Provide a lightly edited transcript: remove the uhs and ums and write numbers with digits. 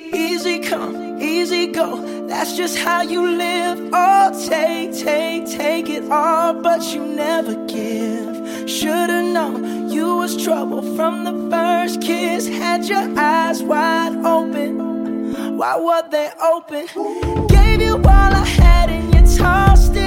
Easy come, easy go, that's just how you live. Oh, take it all, but you never give. Should've known you was trouble from the first kiss. Had your eyes wide open, why were they open? Gave you all I had and you tossed